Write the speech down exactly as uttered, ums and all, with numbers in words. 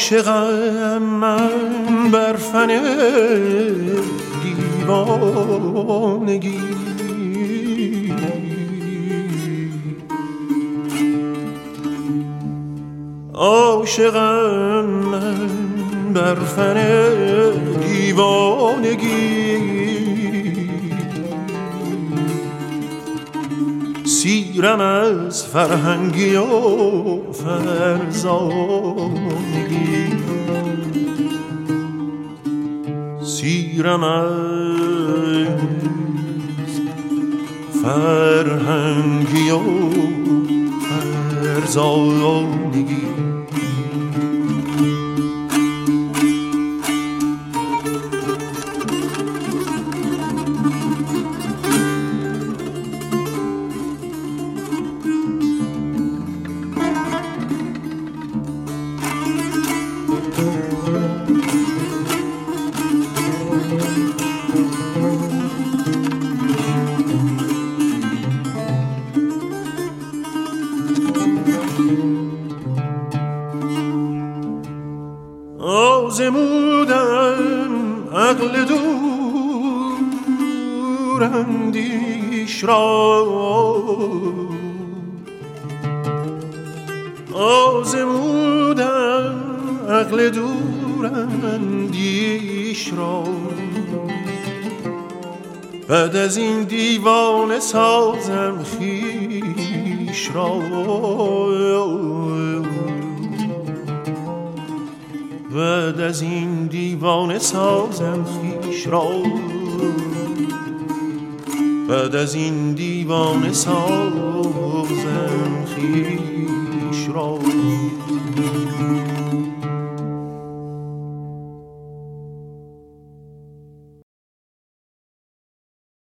عاشقم من بر فن دیوانگی، عاشقم من بر فن دیوانگی، سیرم از فرهنگی و فرزانگی، سیرم از فرهنگی و فرزانگی. آزمودم عقل دوراندیش را، آزمودم عقل دوراندیش را، بعد از این دیوانه سازم خویش را، بعد از این دیوانه سازم خویش را، بعد از این دیوانه سازم خویش را.